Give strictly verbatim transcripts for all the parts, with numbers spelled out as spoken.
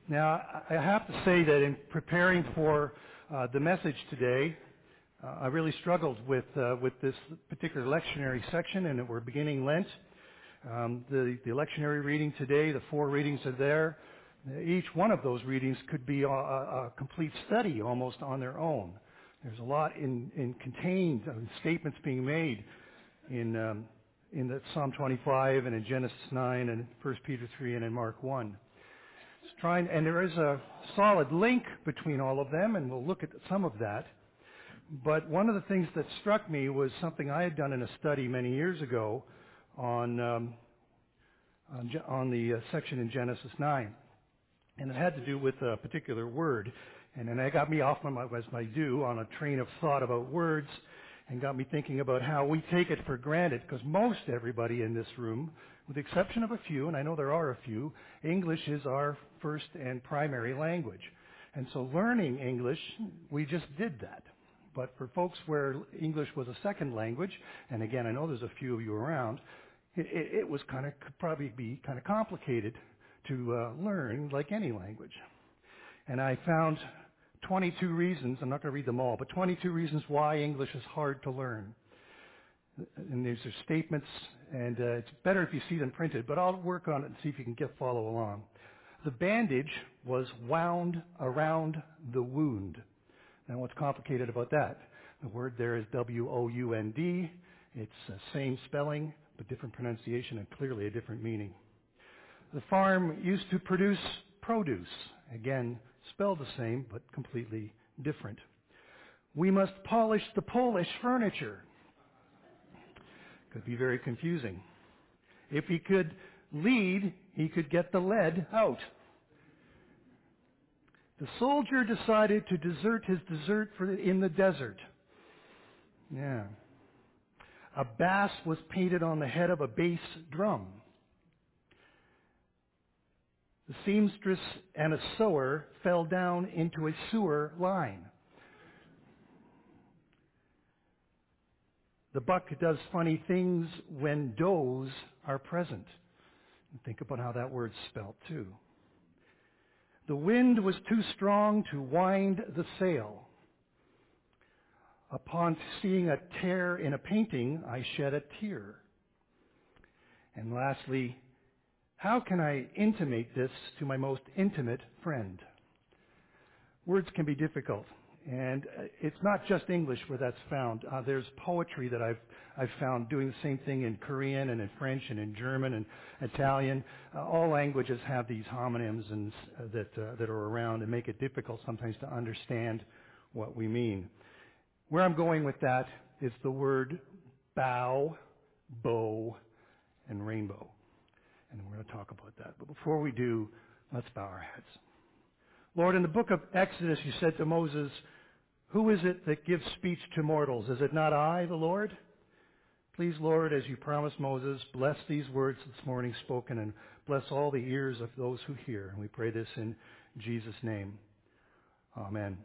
Now, I I have to say that in preparing for uh, the message today, uh, I really struggled with uh, with this particular lectionary section, and we're beginning Lent. Um, the, the lectionary reading today, the four readings are there. Each one of those readings could be a, a, a complete study almost on their own. There's a lot in, in contained uh, statements being made in um, in the Psalm twenty-five and in Genesis nine and First Peter three and in Mark one. It's trying, and there is a solid link between all of them, and we'll look at some of that. But one of the things that struck me was something I had done in a study many years ago on um, on, on the uh, section in Genesis nine, and it had to do with a particular word, and then that got me off my, as I do, on a train of thought about words, and got me thinking about how we take it for granted, because most everybody in this room, with the exception of a few, and I know there are a few, English is our first and primary language. And so learning English, we just did that. But for folks where English was a second language, and again, I know there's a few of you around, it, it, it was kind of, could probably be kind of complicated to uh, learn like any language. And I found twenty-two reasons, I'm not going to read them all, but twenty-two reasons why English is hard to learn. And these are statements, and uh, it's better if you see them printed, but I'll work on it and see if you can get follow along. The bandage was wound around the wound. Now what's complicated about that? The word there is W O U N D. It's the same spelling, but different pronunciation and clearly a different meaning. The farm used to produce produce. Again, spelled the same, but completely different. We must polish the Polish furniture. Could be very confusing. If he could lead, he could get the lead out. The soldier decided to desert his desert for the, in the desert. Yeah. A bass was painted on the head of a bass drum. The seamstress and a sewer fell down into a sewer line. The buck does funny things when does are present. And think about how that word's spelled too. The wind was too strong to wind the sail. Upon seeing a tear in a painting, I shed a tear. And lastly, how can I intimate this to my most intimate friend? Words can be difficult, and it's not just English where that's found. Uh, there's poetry that I've I've found doing the same thing in Korean and in French and in German and Italian. Uh, all languages have these homonyms and uh, that uh, that are around and make it difficult sometimes to understand what we mean. Where I'm going with that is the word bow, bow, and rainbow. And we're going to talk about that. But before we do, let's bow our heads. Lord, in the book of Exodus, you said to Moses, who is it that gives speech to mortals? Is it not I, the Lord? Please, Lord, as you promised Moses, bless these words this morning spoken and bless all the ears of those who hear. And we pray this in Jesus' name. Amen.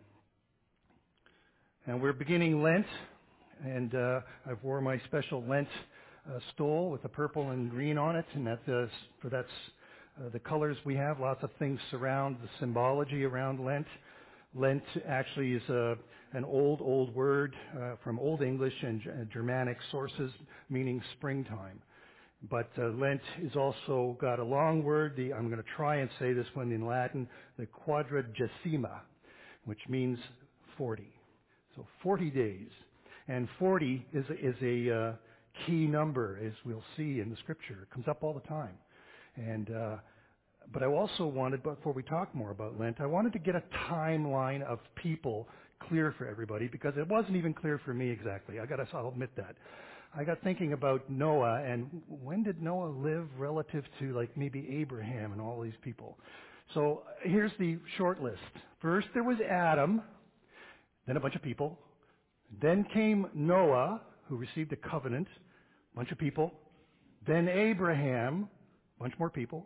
And we're beginning Lent, and uh, I've wore my special Lent uh, stole with the purple and green on it, and that uh, for that's uh, the colors we have. Lots of things surround the symbology around Lent. Lent actually is a, an old, old word uh, from Old English and G- Germanic sources, meaning springtime. But uh, Lent is also got a long word. The, I'm going to try and say this one in Latin, the quadragesima, which means forty. So forty days. And forty is a, is a uh, key number, as we'll see in the scripture. It comes up all the time. And uh, but I also wanted, before we talk more about Lent, I wanted to get a timeline of people clear for everybody, because it wasn't even clear for me exactly. I got to, I'll admit that. I got thinking about Noah, and when did Noah live relative to like maybe Abraham and all these people? So here's the short list. First there was Adam, then a bunch of people. Then came Noah, who received a covenant, a bunch of people. Then Abraham, a bunch more people.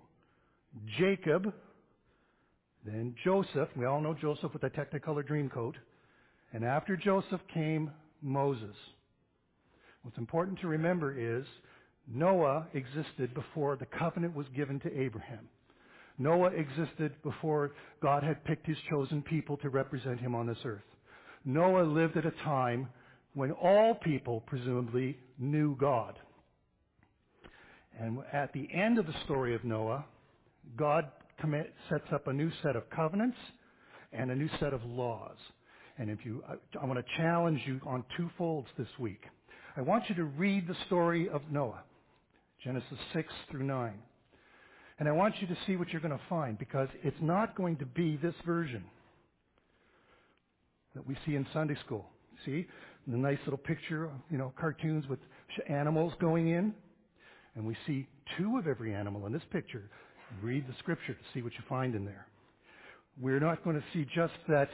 Jacob. Then Joseph. We all know Joseph with the Technicolor dream coat. And after Joseph came Moses. What's important to remember is Noah existed before the covenant was given to Abraham. Noah existed before God had picked his chosen people to represent him on this earth. Noah lived at a time when all people presumably knew God. And at the end of the story of Noah, God commit, sets up a new set of covenants and a new set of laws. And if you, I, I want to challenge you on two folds this week. I want you to read the story of Noah, Genesis six through nine. And I want you to see what you're going to find, because it's not going to be this version that we see in Sunday school. See, the nice little picture, you know, cartoons with animals going in. And we see two of every animal in this picture. Read the scripture to see what you find in there. We're not going to see just that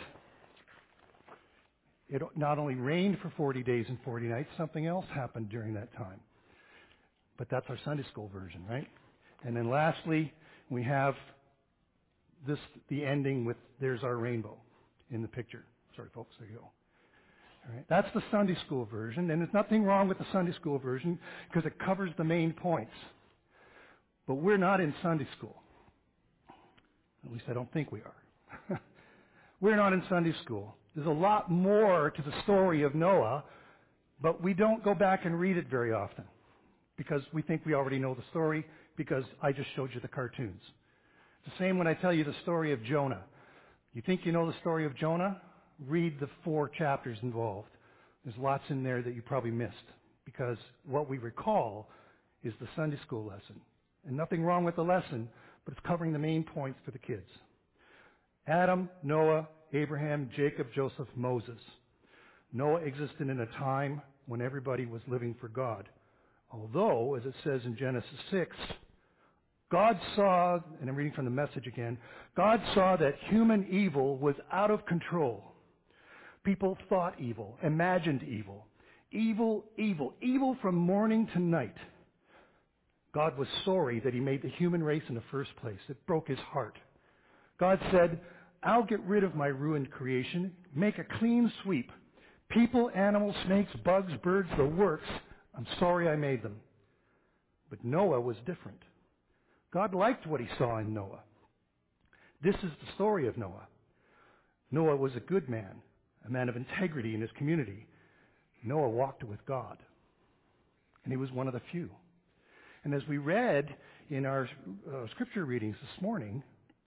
it not only rained for forty days and forty nights, something else happened during that time. But that's our Sunday school version, right? And then lastly, we have this, the ending with there's our rainbow in the picture. Sorry, folks, there you go. All right. That's the Sunday school version, and there's nothing wrong with the Sunday school version because it covers the main points. But we're not in Sunday school. At least I don't think we are. We're not in Sunday school. There's a lot more to the story of Noah, but we don't go back and read it very often because we think we already know the story because I just showed you the cartoons. It's the same when I tell you the story of Jonah. You think you know the story of Jonah? Read the four chapters involved. There's lots in there that you probably missed because what we recall is the Sunday school lesson. And nothing wrong with the lesson, but it's covering the main points for the kids. Adam, Noah, Abraham, Jacob, Joseph, Moses. Noah existed in a time when everybody was living for God. Although, as it says in Genesis six, God saw, and I'm reading from the Message again, God saw that human evil was out of control. People thought evil, imagined evil. Evil, evil, evil from morning to night. God was sorry that he made the human race in the first place. It broke his heart. God said, I'll get rid of my ruined creation, make a clean sweep. People, animals, snakes, bugs, birds, the works. I'm sorry I made them. But Noah was different. God liked what he saw in Noah. This is the story of Noah. Noah was a good man, a man of integrity in his community. Noah walked with God, and he was one of the few. And as we read in our uh, scripture readings this morning,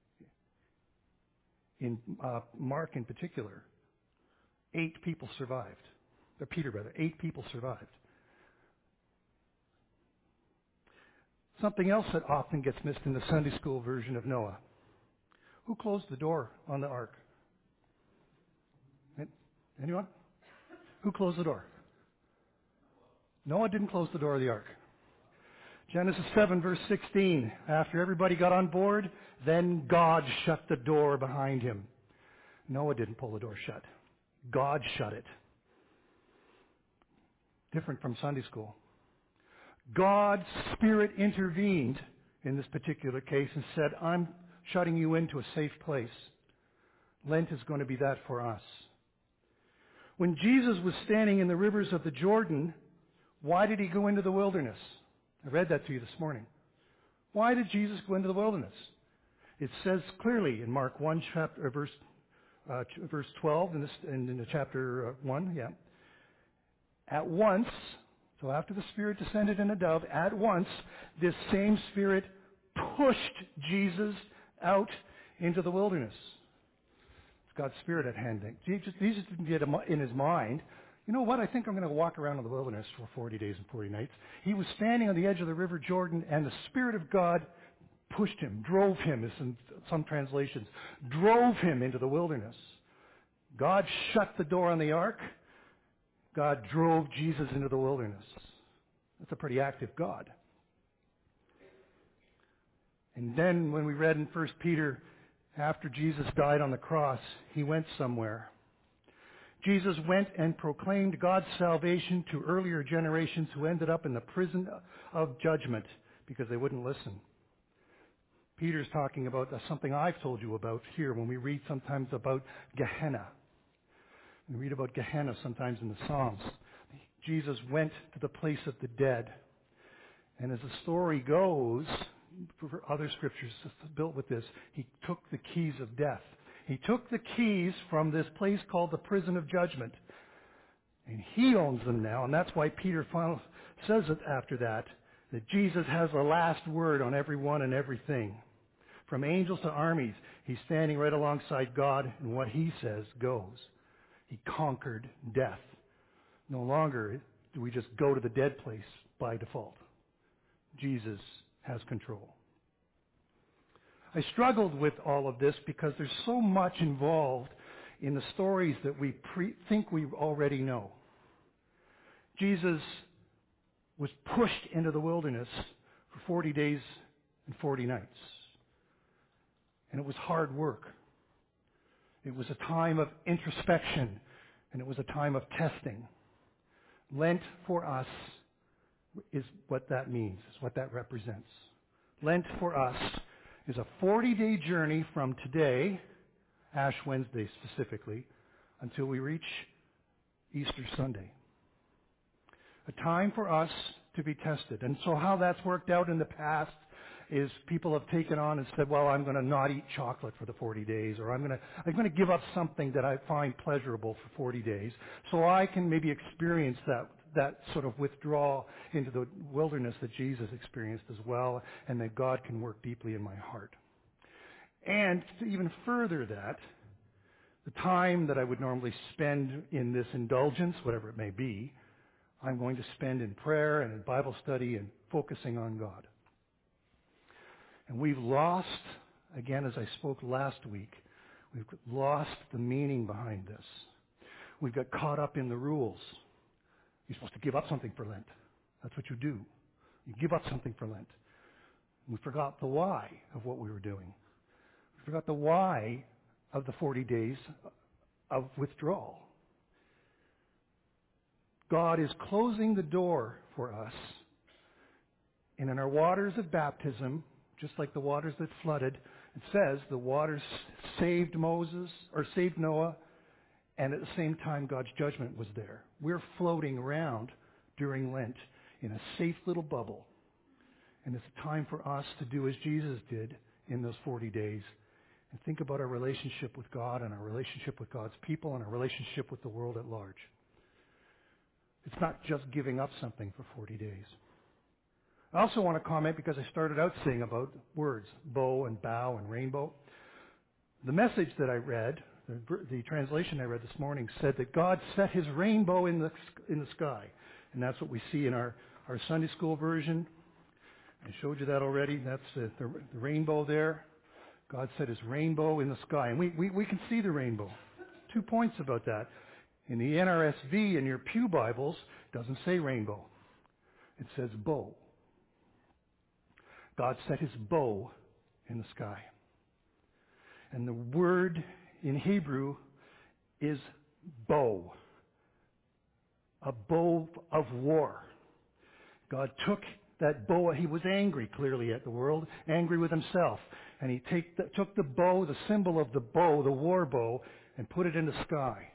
in uh, Mark in particular, eight people survived. Or Peter, rather, eight people survived. Something else that often gets missed in the Sunday school version of Noah. Who closed the door on the ark? Anyone? Who closed the door? Noah didn't close the door of the ark. Genesis seven, verse sixteen. After everybody got on board, then God shut the door behind him. Noah didn't pull the door shut. God shut it. Different from Sunday school. God's Spirit intervened in this particular case and said, I'm shutting you into a safe place. Lent is going to be that for us. When Jesus was standing in the rivers of the Jordan, why did he go into the wilderness? I read that to you this morning. Why did Jesus go into the wilderness? It says clearly in Mark one, chapter, verse, uh, verse twelve, in, this, in, in the chapter uh, one, yeah. At once, so after the Spirit descended in a dove, at once, this same Spirit pushed Jesus out into the wilderness. It's God's Spirit at hand. Jesus, Jesus didn't get in his mind, you know what, I think I'm going to walk around in the wilderness for forty days and forty nights. He was standing on the edge of the river Jordan, and the Spirit of God pushed him, drove him, as in some translations, drove him into the wilderness. God shut the door on the ark. God drove Jesus into the wilderness. That's a pretty active God. And then when we read in First Peter, after Jesus died on the cross, he went somewhere. Jesus went and proclaimed God's salvation to earlier generations who ended up in the prison of judgment because they wouldn't listen. Peter's talking about something I've told you about here when we read sometimes about Gehenna. We read about Gehenna sometimes in the Psalms. Jesus went to the place of the dead. And as the story goes, for other scriptures built with this. He took the keys of death. He took the keys from this place called the prison of judgment. And he owns them now, and that's why Peter final, says it after that, that Jesus has the last word on everyone and everything. From angels to armies, he's standing right alongside God, and what he says goes. He conquered death. No longer do we just go to the dead place by default. Jesus has control. I struggled with all of this because there's so much involved in the stories that we pre- think we already know. Jesus was pushed into the wilderness for forty days and forty nights. And it was hard work. It was a time of introspection, and it was a time of testing. Lent for us is what that means, is what that represents. Lent for us is a forty-day journey from today, Ash Wednesday specifically, until we reach Easter Sunday. A time for us to be tested. And so how that's worked out in the past is people have taken on and said, well, I'm going to not eat chocolate for the forty days, or I'm going to I'm going to give up something that I find pleasurable for forty days, so I can maybe experience that that sort of withdrawal into the wilderness that Jesus experienced as well, and that God can work deeply in my heart. And to even further that, the time that I would normally spend in this indulgence, whatever it may be, I'm going to spend in prayer and in Bible study and focusing on God. And we've lost, again, as I spoke last week, we've lost the meaning behind this. We've got caught up in the rules. You're supposed to give up something for Lent. That's what you do. You give up something for Lent. We forgot the why of what we were doing. We forgot the why of the forty days of withdrawal. God is closing the door for us. And in our waters of baptism, just like the waters that flooded, it says the waters saved Moses, or saved Noah, and at the same time God's judgment was there. We're floating around during Lent in a safe little bubble. And it's a time for us to do as Jesus did in those forty days and think about our relationship with God and our relationship with God's people and our relationship with the world at large. It's not just giving up something for forty days. I also want to comment, because I started out saying about words, bow and bow and rainbow. The message that I read, the, the translation I read this morning, said that God set his rainbow in the in the sky. And that's what we see in our, our Sunday school version. I showed you that already. That's the, the, the rainbow there. God set his rainbow in the sky. And we, we, we can see the rainbow. Two points about that. In the N R S V, in your pew Bibles, it doesn't say rainbow. It says bow. God set his bow in the sky. And the word in Hebrew is bow. A bow of war. God took that bow. He was angry, clearly, at the world, angry with himself. And he take the, took the bow, the symbol of the bow, the war bow, and put it in the sky.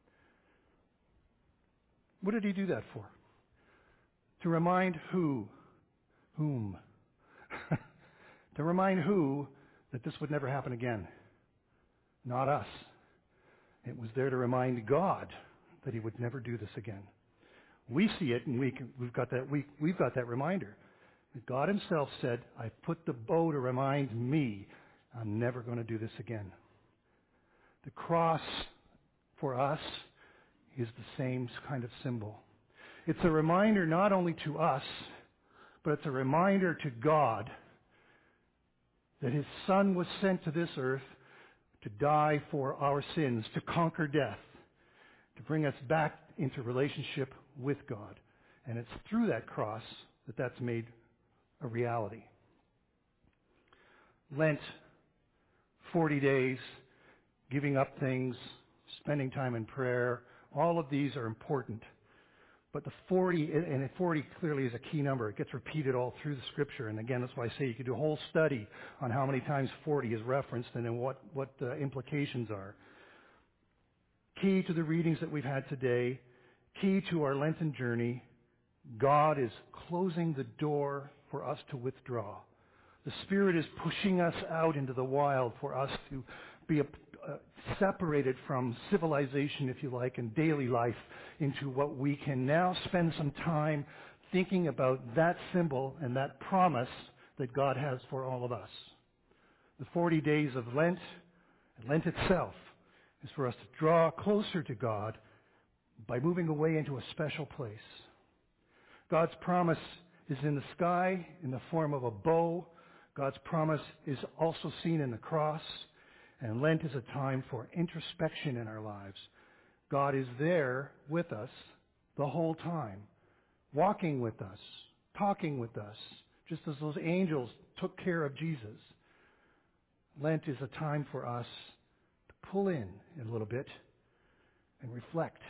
What did he do that for? To remind who? Whom? To remind who that this would never happen again. Not us. It was there to remind God that he would never do this again. We see it, and we can, we've got that. We, we've got that reminder. God himself said, "I put the bow to remind me I'm never going to do this again." The cross for us is the same kind of symbol. It's a reminder not only to us, but it's a reminder to God that his Son was sent to this earth to die for our sins, to conquer death, to bring us back into relationship with God. And it's through that cross that that's made a reality. Lent, forty days, giving up things, spending time in prayer, all of these are important. But the forty, and forty clearly is a key number. It gets repeated all through the Scripture. And again, that's why I say you could do a whole study on how many times forty is referenced and then what, what the implications are. Key to the readings that we've had today, key to our Lenten journey, God is closing the door for us to withdraw. The Spirit is pushing us out into the wild for us to be a, uh, separated from civilization, if you like, and daily life into what we can now spend some time thinking about that symbol and that promise that God has for all of us. The forty days of Lent, and Lent itself, is for us to draw closer to God by moving away into a special place. God's promise is in the sky in the form of a bow. God's promise is also seen in the cross. And Lent is a time for introspection in our lives. God is there with us the whole time, walking with us, talking with us, just as those angels took care of Jesus. Lent is a time for us to pull in a little bit and reflect.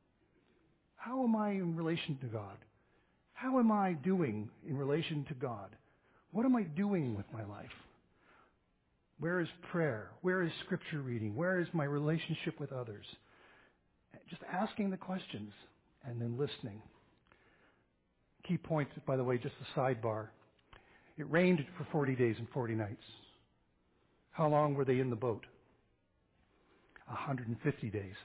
How am I in relation to God? How am I doing in relation to God? What am I doing with my life? Where is prayer? Where is scripture reading? Where is my relationship with others? Just asking the questions and then listening. Key point, by the way, just a sidebar. It rained for forty days and forty nights. How long were they in the boat? one hundred fifty days.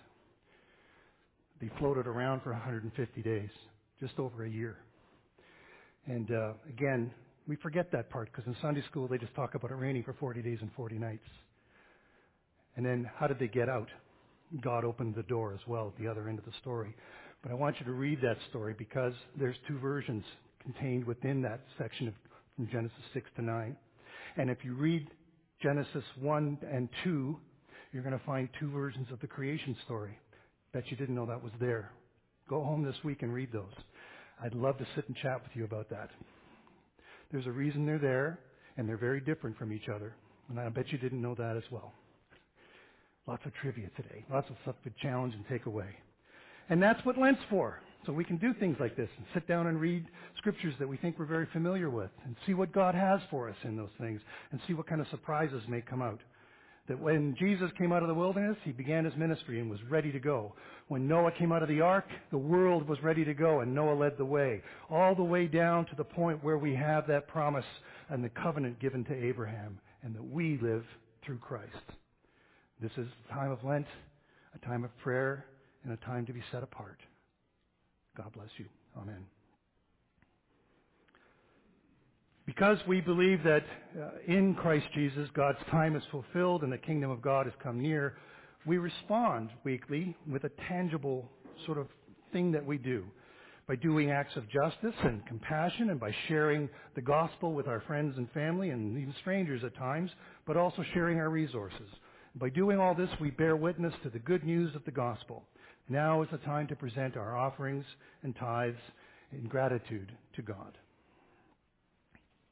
They floated around for one hundred fifty days, just over a year. And uh, again, we forget that part because in Sunday school they just talk about it raining for forty days and forty nights. And then how did they get out? God opened the door as well at the other end of the story. But I want you to read that story because there's two versions contained within that section of, from Genesis six to nine. And if you read Genesis one and two, you're going to find two versions of the creation story. Bet you didn't know that was there. Go home this week and read those. I'd love to sit and chat with you about that. There's a reason they're there, and they're very different from each other. And I bet you didn't know that as well. Lots of trivia today. Lots of stuff to challenge and take away. And that's what Lent's for. So we can do things like this and sit down and read scriptures that we think we're very familiar with and see what God has for us in those things and see what kind of surprises may come out. That when Jesus came out of the wilderness, he began his ministry and was ready to go. When Noah came out of the ark, the world was ready to go and Noah led the way. All the way down to the point where we have that promise and the covenant given to Abraham and that we live through Christ. This is a time of Lent, a time of prayer, and a time to be set apart. God bless you. Amen. Because we believe that uh, in Christ Jesus, God's time is fulfilled and the kingdom of God has come near, we respond weekly with a tangible sort of thing that we do by doing acts of justice and compassion and by sharing the gospel with our friends and family and even strangers at times, but also sharing our resources. By doing all this, we bear witness to the good news of the gospel. Now is the time to present our offerings and tithes in gratitude to God.